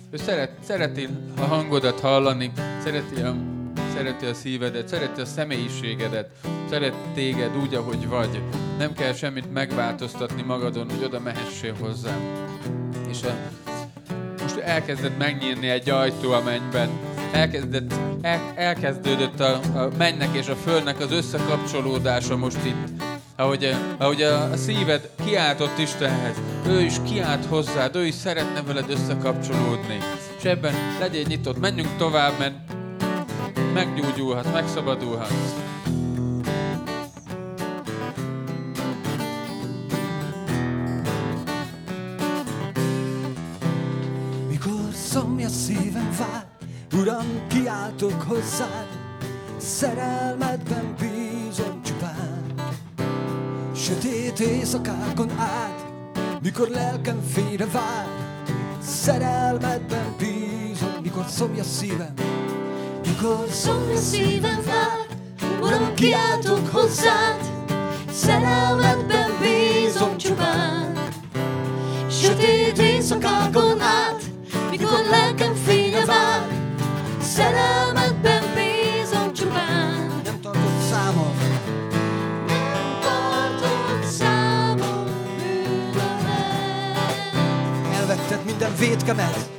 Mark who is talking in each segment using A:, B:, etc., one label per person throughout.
A: Ő szereti a hangodat hallani, szereti a szívedet, szereti a személyiségedet, szeret téged úgy, ahogy vagy. Nem kell semmit megváltoztatni magadon, hogy oda mehessél hozzám. És most elkezdett megnyílni egy ajtó a mennyben. Elkezdődött a mennynek és a földnek az összekapcsolódása most itt. Ahogy a szíved kiáltott Istenhez, ő is kiált hozzád, ő is szeretne veled összekapcsolódni. És ebben legyél nyitott, menjünk tovább, mert meggyógyulhatsz, megszabadulhatsz.
B: Mikor szomjas szívem vár, Uram, kiáltok hozzád, szerelmedben bízom csupán. Sötét éjszakákon át, mikor lelkem fényre vár, szerelmedben bízom, mikor szomjas szívem.
C: Mikor szomjas szívem vár, Uram, kiáltok hozzád, szerelmedben bízom csupán. Sötét éjszakákon át, mikor lelkem fényre vár, szerelmedben bízom csupán.
B: Nem tartott számon, elvetted minden vétkemet,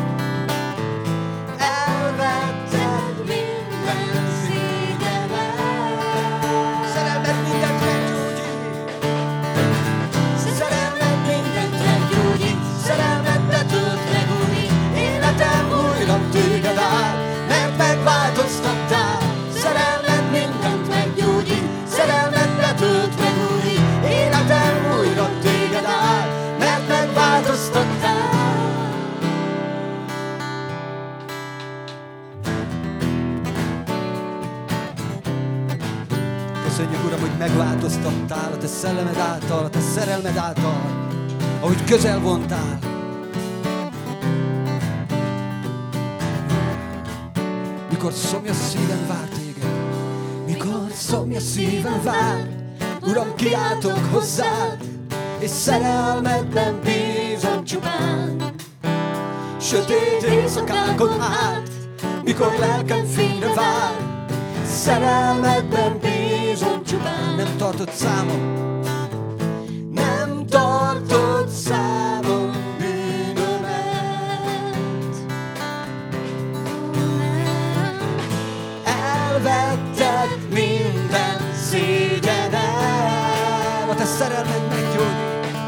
C: elvetted minden szégyemet.
B: szerelmed mindent meggyógyít,
C: Szerelmed mindent meggyógyít, szerelmed betölt megújít, életem újra téged áll, mert megváltoztattál. Szerelmed mindent meggyógyít, szerelmed betölt megújít, életem újra téged áll, mert megváltoztattál.
B: Köszönjük, Uram, hogy megváltoztattál a Te szellemed által, a Te szerelmed által, ahogy közel vontál. Mikor szomjas szívem vár téged, mikor szomjas szívem vár, Uram, kiáltok hozzád, és szerelmedben bízom csupán. Sötét éjszakákon át, mikor lelkem fényre vár, szerelmedben bízom csupán. Nem tartott számon, nem tartott számon bűnömet. Elvetted minden szégyenem, a Te szerelmed meggyógyít.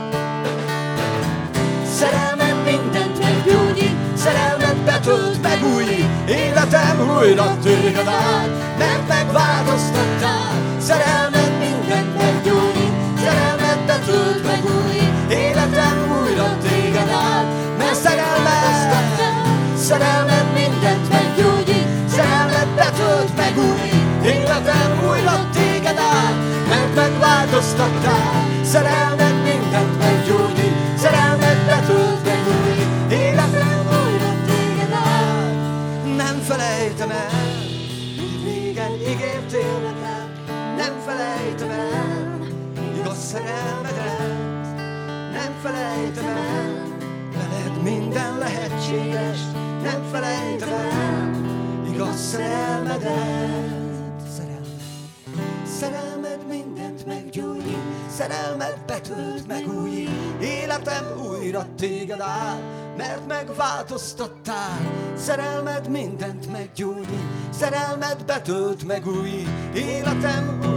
C: Szerelmed mindent meggyógyít,
B: Szerelmed betölt, megújít, életem újra téged áll, mert megváltoztattál. Szerelmed mindent meggyógyít, szerelmed betölt, megújít, életem újra téged áll, mert szerelmed mindent meggyógyít, szerelmed betölt, megújít, életem újra téged áll, mert megváltoztattál. Szerelmed mindent meggyógyít, szerelmed betölt, megújít, életem újra téged áll. Nem felejtem el, mint régen ígértél nekem, nem felejtem el igaz szerelmedet, nem felejtem el, veled minden lehetséges, nem felejtem el igaz szerelmedet. Szerelmed mindent meggyógyít, szerelmed betölt, megújít, életem újra téged áll, mert megváltoztattál. Szerelmed mindent meggyógyít, szerelmed betölt, megújít, életem